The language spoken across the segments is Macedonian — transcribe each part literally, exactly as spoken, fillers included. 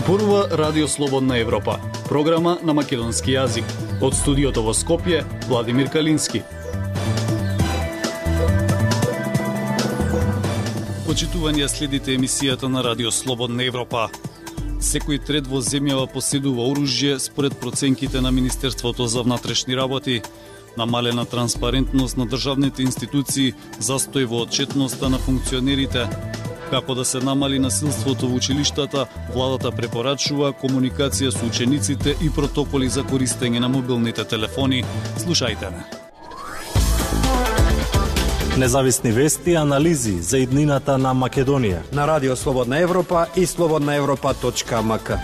Зборува Радио Слободна Европа, програма на македонски јазик. Од студиото во Скопје, Владимир Калински. Почитување, следите емисијата на Радио Слободна Европа. Секој трет во земјава поседува оружје според проценките на Министерството за внатрешни работи. Намалена транспарентност на државните институции, застој во отчетноста на функционерите. Како да се намали насилството во училиштата, владата препорачува комуникација со учениците и протоколи за користење на мобилните телефони. Слушајте ме. Независни вести и анализи за иднината на Македонија на Радио Слободна Европа и слободна европа точка ем ка.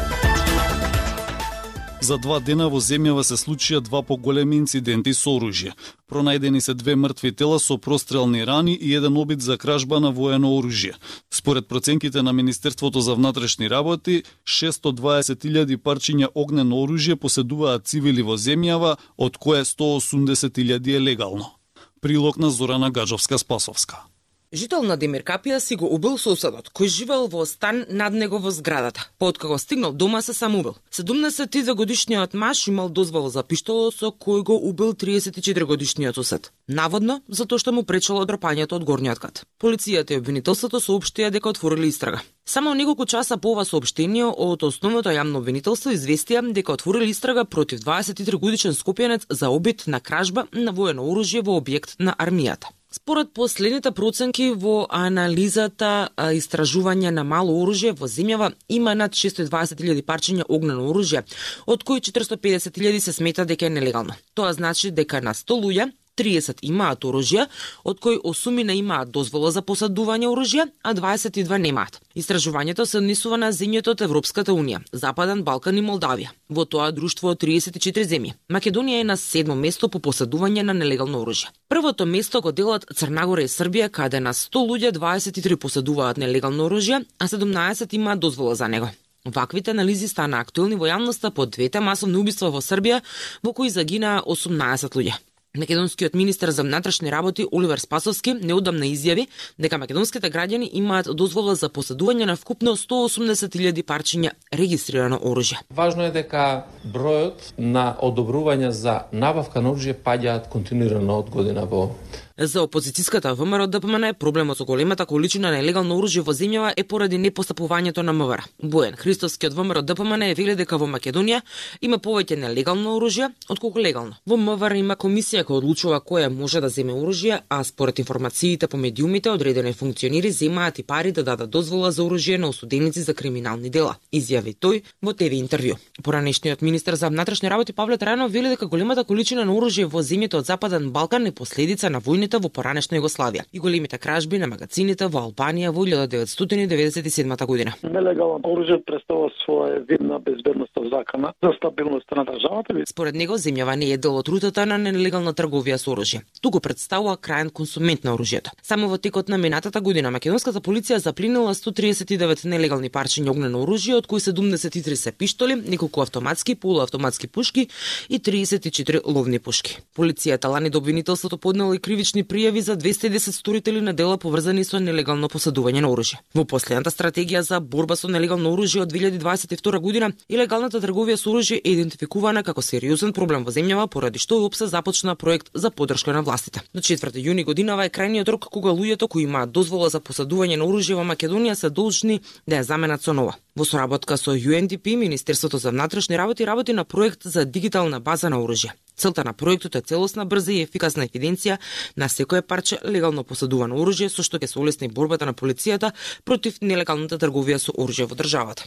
За два дена во земјава се случија два поголеми инциденти со оружје. Пронајдени се две мртви тела со прострелни рани и еден обид за кражба на воено оружје. Според проценките на Министерството за внатрешни работи, шесто и дваесет илјади парчиња огнено оружје поседуваат цивили во земјава, од кое сто и осумдесет илјади е легално. Прилог на Зорана Гаджовска-Спасовска. Жител на Демиркапија си го убил соседот, кој живеел во стан над него во зградата. Пооткако стигнал дома се самоубил. седумдесет и две годишниот маж имал дозвола за пиштолот со кој го убил триесет и четири годишниот сосед. Наводно, затоа што му пречело дропањето од горниот кат. Полицијата и обвинителството соопштија дека отворили истрага. Само неколку часа по ова соопштение од основното јавно обвинителство известија дека отворили истрага против дваесет и три годишен скопјанец за обид на кражба на воено оружје во објект на армијата. Според последните проценки во анализата истражување на мало оружје во земјава има над шесто и дваесет илјади парчиња огнено оружје, од кои четиристо и педесет илјади се смета дека е нелегално. Тоа значи дека на сто луѓе триесет имаат оружје, од кои осумина имаат дозвола за поседување оружје, а дваесет и две немаат. Истражувањето се однесува на земјите од Европската унија, Западен Балкан и Молдавија. Во тоа друштво од триесет и четири земји. Македонија е на седмо место по поседување на нелегално оружје. Првото место го делат Црна Гора и Србија, каде на сто луѓе дваесет и три поседуваат нелегално оружје, а седумнаесет имаат дозвола за него. Ваквите анализи стана актуелни во јавноста по двете масовни убиства во Србија, во кои загинаа осумнаесет луѓе. Македонскиот министер за внатрешни работи Оливер Спасовски неодамна изјави дека македонските граѓани имаат дозвола за поседување на вкупно сто и осумдесет илјади парчиња регистрирано оружје. Важно е дека бројот на одобрувања за набавка на оружје паѓаат континуирано од година во. За опозицијската ВМРО Д П М Н проблемот со големата количина нелегално оружје во земјава е поради непостапувањето на МВР. Бојан Христовски од ВМРО Д П М Н е вели дека во Македонија има повеќе нелегално оружје отколку легално. Во МВР има комисија која одлучува која може да земе оружје, а според информациите по медиумите одредени функционери земаат и пари да дадат дозвола за оружје на осуденици за криминални дела, изјави тој во Т В интервју. Поранешниот министер за внатрешни работи Павле Трајанов вели дека големата количина на оружје во земјите од Западен Балкан е последица на војните во поранешна Југославија и големите кражби на магазините во Албанија во илјада деветстотини деветдесет и седма година. Нелегално оружје представува своја видна безбедностна закана за стабилноста на државата. Според него земјава не е дел од рутата на нелегална трговија со оружје. Туку представува крајен консумент на оружјето. Само во текот на минатата година македонската полиција запленила сто триесет и девет нелегални парчиња огнено оружје, од кои седумдесет и три се пиштоли, неколку автоматски, полуавтоматски пушки и триесет и четири ловни пушки. Полицијата лани до обвинителството поднела и кривични пријави за двесте и десет сторители на дела поврзани со нелегално поседување на оружје. Во последната стратегија за борба со нелегално оружје од две илјади дваесет и втора година, илегалната трговија со оружје е идентификувана како сериозен проблем во земјава, поради што ОПСЕ започна проект за поддршка на властите. До четврти јуни годинава е крајниот рок кога луѓето кои имаат дозвола за поседување на оружје во Македонија се должни да ја заменат со нова. Во соработка со Ю Ен Ди Пи, Министерството за внатрешни работи работи на проект за дигитална база на оружје. Целта на проектот е целосна, брза и ефикасна евиденција на секое парче легално поседувано оружје, со што ќе се олесни борбата на полицијата против нелегалната трговија со оружје во државата.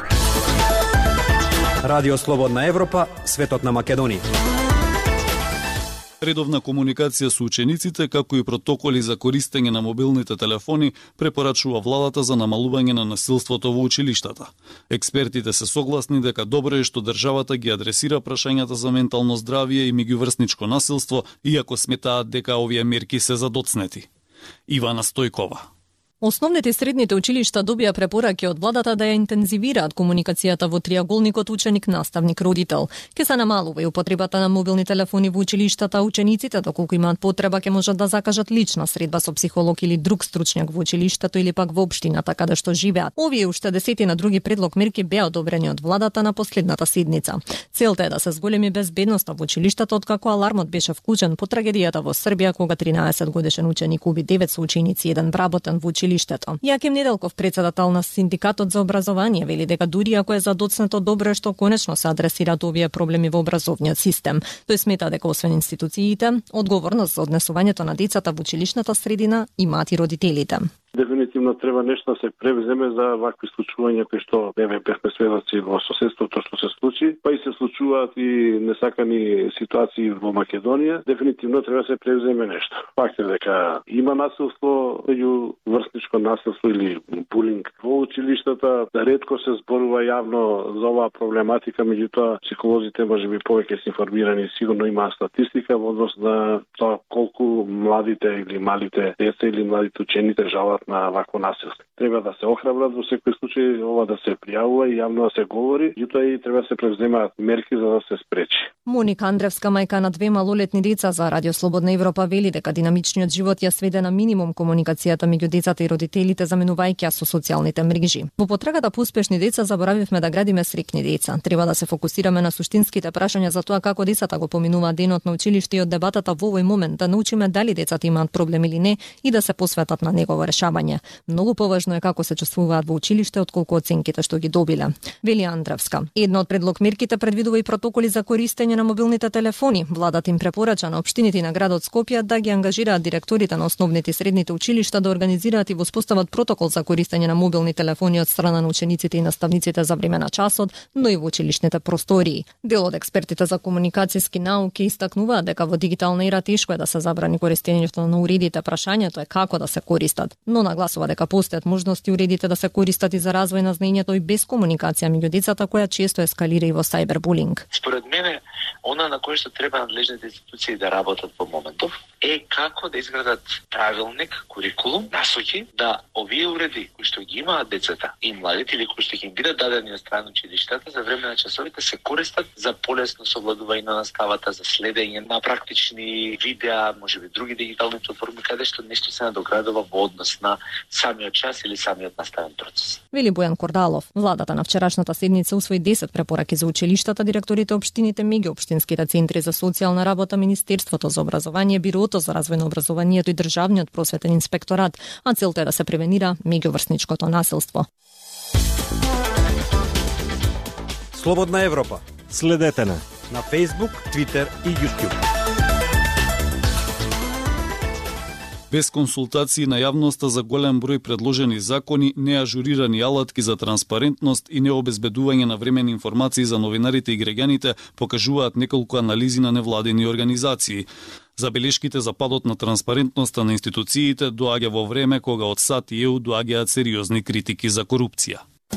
Радио Слободна Европа, светот на Македонија. Редовна комуникација со учениците, како и протоколи за користење на мобилните телефони, препорачува владата за намалување на насилството во училиштата. Експертите се согласни дека добро е што државата ги адресира прашањата за ментално здравје и меѓуврсничко насилство, иако сметаат дека овие мерки се задоцнети. Ивана Стојкова. Основните и средните училишта добија препораки од владата да ја интензивираат комуникацијата во триаголникот ученик-наставник-родител. Ке се намалува и употребата на мобилни телефони во училиштата, учениците доколку имаат потреба ќе можат да закажат лична средба со психолог или друг стручњак во училиштето или пак во општината каде што живеат. Овие уште десетина други предлог мерки беа одобрени од владата на последната седница. Целта е да се зголеми безбедноста во училиштата откако алармот беше вклучен по трагедијата во Србија кога тринаесет годишен ученик уби девет соученици и еден вработен во училиштето. Јаким Неделков, председател на Синдикатот за образование, вели дека дури ако е задоцнето, добро е што конечно се адресираат овие проблеми во образовниот систем. Тој смета дека освен институциите, одговорност за однесувањето на децата во училишната средина имаат и родителите. Дефинитивно треба нешто да се превземе за вакви случувања кои што еве бевме сведоци во соседството што се случи, па и се случуваат и несакани ситуации во Македонија. Дефинитивно треба да се превземе нешто. Факт е дека има насилство, меѓу врсничко насилство или булинг во училиштата. Ретко се зборува јавно за оваа проблематика, меѓутоа психолозите можеби повеќе се информирани, сигурно има статистика во однос на тоа колку младите или малите деца или младите ученици жалат на вакво насилство. Треба да се охрабрат во секој случај, ова да се пријавува и јавно да се говори, јутоа и треба да се превземаат мерки за да се спречи. Моника Андревска, мајка на две малолетни деца за Радио Слободна Европа, вели дека динамичниот живот ја сведе на минимум комуникацијата меѓу децата и родителите, заменувајќи ја со социјалните мрежи. Во потрагата по успешни деца заборавивме да градиме среќни деца. Треба да се фокусираме на суштинските прашања за тоа како децата го поминуваат денот на училиште и од дебатата во овој момент да научиме дали децата имаат проблем или не и да се посветат на негово решавање. Многу поважно е како се чувствуваат во училиште отколку оценките што ги добиле. Вели Андревска. Една од предлог мерките предвидува и протоколи за користење на мобилните телефони. Владата им препорача на општините на градот Скопје да ги ангажираат директорите на основните и средните училишта да организираат и воспостават протокол за користење на мобилни телефони од страна на учениците и наставниците за време на часот, но и во училишните простории. Дел од експертите за комуникацијски науки истакнуваат дека во дигитална ера тешко е да се забрани користењето на уредите, прашањето е како да се користат, но нагласува дека постојат можности уредите да се користат и за развој на знаењето и без комуникација меѓу децата, која често ескалира и во сајбербулинг. Според мене, она на кое што треба надлежните институции да работат во моментов е како да изградат правилник, курикулум, насоки да овие уреди кои што ги имаат децата и младите или кои што ќе им бидат дадени од страна училиштата за време на часовите се користат за полесно совладување на наставата, за следење на практични видеа, можеби други дигитални платформи каде што нешто се надоградува во однос на самиот час или самиот наставен процес. Вели Бојан Кордалов. Владата на вчерашната седница усвои десет препораки за училиштата, директорите општините, меѓуопштинските центри за социјална работа, Министерството за образование, Бирото за развој на образованието и Државниот просветен инспекторат, а целта е да се превенира меѓуврсничкото насилство. Слободна Европа. Следете на на Facebook, Twitter и YouTube. Без консултации на јавноста за голем број предложени закони, неажурирани алатки за транспарентност и необезбедување на времени информации за новинарите и граѓаните покажуваат неколку анализи на невладени организации. Забелешките за падот на транспарентноста на институциите доаѓа во време кога од САД и ЕУ доаѓаат сериозни критики за корупција.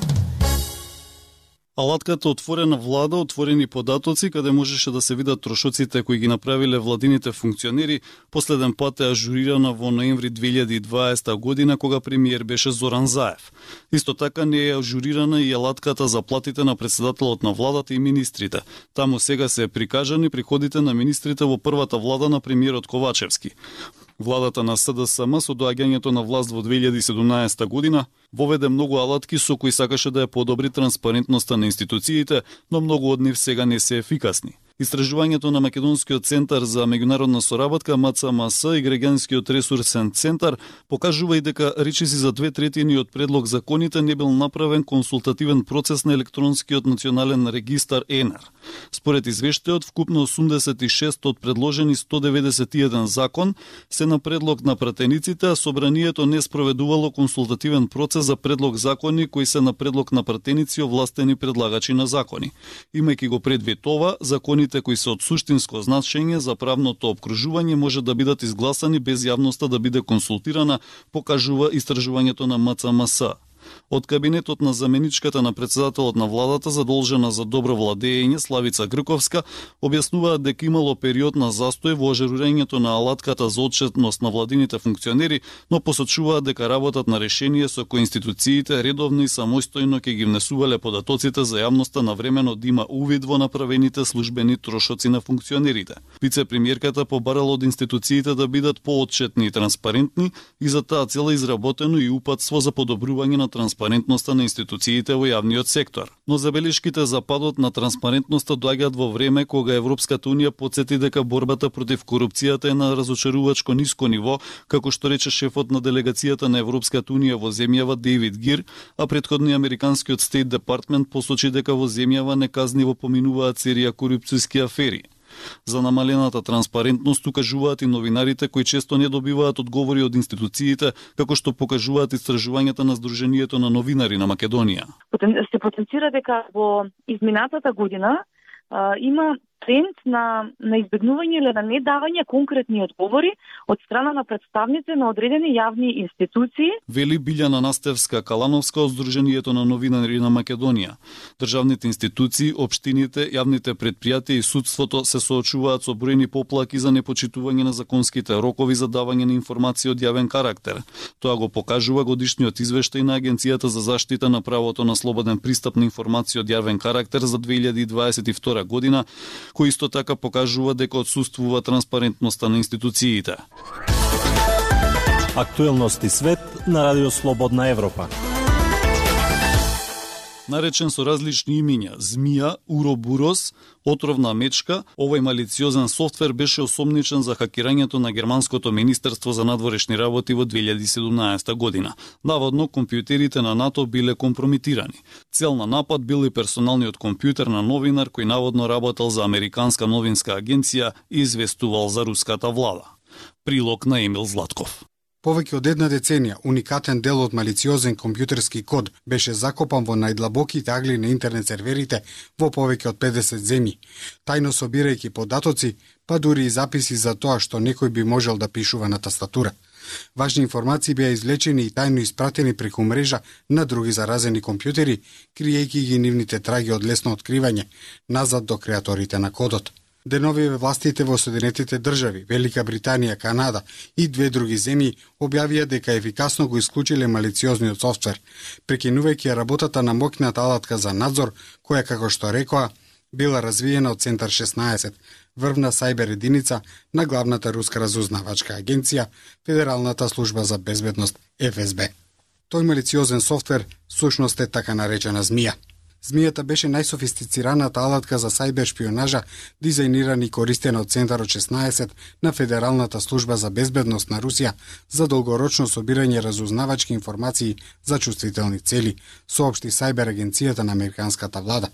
Алатката Отворена влада, отворени податоци, каде можеше да се видат трошоците кои ги направиле владините функционери, последен пат е ажурирана во ноември две илјади и дваесета година, кога премиер беше Зоран Заев. Исто така не е ажурирана и алатката за платите на председателот на владата и министрите. Таму сега се прикажани приходите на министрите во првата влада на премиерот Ковачевски. Владата на СДСМ со доаѓањето на власт во две илјади и седумнаесета година воведе многу алатки со кои сакаше да ја подобри транспарентноста на институциите, но многу од нив сега не се ефикасни. Истражувањето на Македонскиот центар за меѓународна соработка М Ц М С и Граѓанскиот ресурсен центар покажува и дека речиси за две третини од предлог законите не бил направен консултативен процес на електронскиот национален регистар Е Н Р. Според извештајот, вкупно осумдесет и шест од предложени сто деветдесет и еден закон се на предлог на пратениците, а собранието не спроведувало консултативен процес за предлог закони кои се на предлог на пратеници овластени предлагачи на закони. Имајќи го предвид ова, законите кои се од суштинско значење за правното обкружување може да бидат изгласани без јавноста да биде консултирана, покажува истражувањето на М Ц М С. Од кабинетот на заменичката на председателот на владата задолжена за добро владење Славица Грковска објаснуваат дека имало период на застој во ажурирањето на алатката за отчетност на владините функционери, но посочуваат дека работат на решение со кои институциите редовно и самостојно ќе ги внесувале податоците за јавноста навремено да има увид во направените службени трошоци на функционерите. Вице-премиерката побарала од институциите да бидат поотчетни и транспарентни и за таа цел изработено и упатство за подобрување на транспарентноста на институциите во јавниот сектор. Но забелешките за падот на транспарентноста доаѓаат во време кога Европската унија потсети дека борбата против корупцијата е на разочарувачко ниско ниво, како што рече шефот на делегацијата на Европската унија во земјава Дейвид Гир, а претходно американскиот Стейт Департмент посочи дека во земјава неказниво поминуваат серија корупцијски афери. За намалената транспарентност укажуваат и новинарите кои често не добиваат одговори од институциите, како што покажуваат истражувањата на Сдруженијето на новинари на Македонија. Се потенцира дека во изминатата година а, има тренд на, на избегнување или на недавање конкретни одговори од страна на представници на одредени јавни институции. Вели Билјана Настевска-Калановска од Сдруженијето на новинари на Македонија. Државните институции, општините, јавните предпријатија и судството се соочуваат со бројни поплаки за непочитување на законските рокови за давање на информации од јавен карактер. Тоа го покажува годишниот извештај на Агенцијата за заштита на правото на слободен пристап на информации од јавен карактер за две илјади дваесет и втора година, кој исто така покажува дека отсуствува транспарентноста на институциите. Актуелности свет на Радио Слободна Европа. Наречен со различни имиња, Змија, Уробурос, отровна мечка, овој малициозен софтвер беше осомничен за хакирањето на германското министерство за надворешни работи во две илјади и седумнаесета година. Наводно, компјутерите на НАТО биле компрометирани. Цел на напад бил и персоналниот компјутер на новинар кој наводно работел за американска новинска агенција и известувал за руската влада. Прилог на Емил Златков. Повеќе од една деценија, уникатен дел од малициозен компјутерски код беше закопан во најдлабоките агли на интернет серверите во повеќе од педесет земји, тајно собирајќи податоци, па дури и записи за тоа што некој би можел да пишува на тастатура. Важни информации беа извлечени и тајно испратени преку мрежа на други заразени компјутери, криејќи ги нивните траги од лесно откривање, назад до креаторите на кодот. Деновиве властите во Соединетите држави, Велика Британија, Канада и две други земји објавија дека ефикасно го исклучиле малициозниот софтвер, прекинувајќи работата на моќната алатка за надзор, која, како што рекоа, била развиена од Центар шеснаесет, врвна сајбер единица на главната руска разузнавачка агенција, Федералната служба за безбедност Еф Ес Бе. Тој малициозен софтвер сушност е така наречена Змија. Змијата беше најсофистицираната алатка за сајбер шпионажа, дизајнирана и користена од Центарот шеснаесет на Федералната служба за безбедност на Русија за долгорочно собирање разузнавачки информации за чувствителни цели, соопшти сајбер агенцијата на американската влада.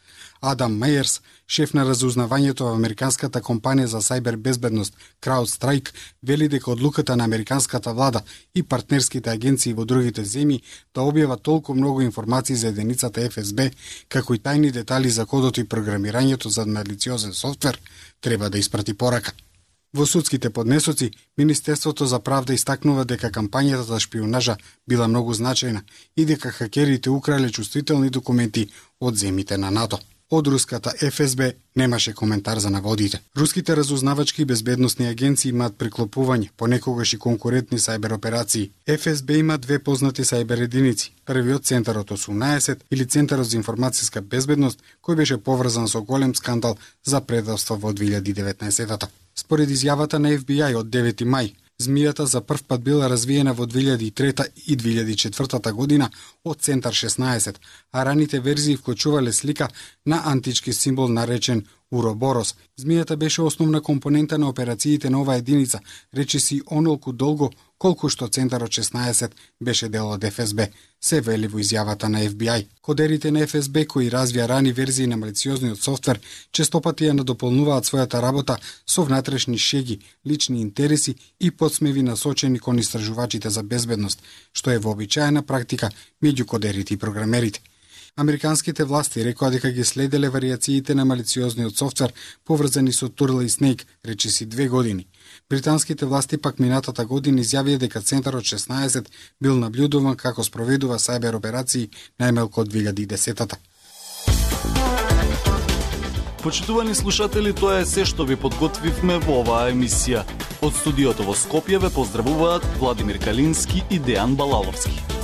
Адам Мејерс, шеф на разузнавањето во американската компанија за сајбер безбедност CrowdStrike, вели дека одлуката на американската влада и партнерските агенции во другите земји да објават толку многу информации за единицата Еф Ес Бе, како и тајни детали за кодот и програмирањето за малициозен софтвер, треба да испрати порака. Во судските поднесоци, Министерството за правда истакнува дека кампањата за шпионажа била многу значајна и дека хакерите украле чувствителни документи од земјите на НАТО. Од руската Еф Ес Бе немаше коментар за наводите. Руските разузнавачки и безбедносни агенции имаат приклопување, понекогаш и конкурентни сајбер операции. Еф Ес Бе има две познати сајбер единици. Првиот Центарот осумнаесет или Центарот за информацијска безбедност, кој беше поврзан со голем скандал за предавство во две илјади и деветнаесета. Според изјавата на Еф Би Ај од девети мај, Змијата за прв пат била развиена во две илјади и трета и две илјади и четвртата година од Центар шеснаесет, а раните верзии вклучувале слика на антички символ наречен Уроборос. Змијата беше основна компонента на операциите на оваа единица, речиси онолку долго колку што Центарот шеснаесет беше дел од Еф Ес Бе, се вели во изјавата на Еф Би Ај. Кодерите на Еф Ес Бе кои развија рани верзии на малициозниот софтвер честопати ја надополнуваат својата работа со внатрешни шеги, лични интереси и подсмеви насочени кон истражувачите за безбедност, што е вообичаена практика меѓу кодерите и програмерите. Американските власти рекоа дека ги следеле вариациите на малициозниот софтвер поврзани со Turtle и Snake, речиси две години. Британските власти пак минатата година изјавија дека Центарот шеснаесет бил наблюдуван како спроведува сајбер операции најмалку од две илјади и десетата. Почитувани слушатели, тоа е се што ви подготвивме во оваа емисија. Од студиото во Скопје ве поздравуваат Владимир Калински и Дејан Балаловски.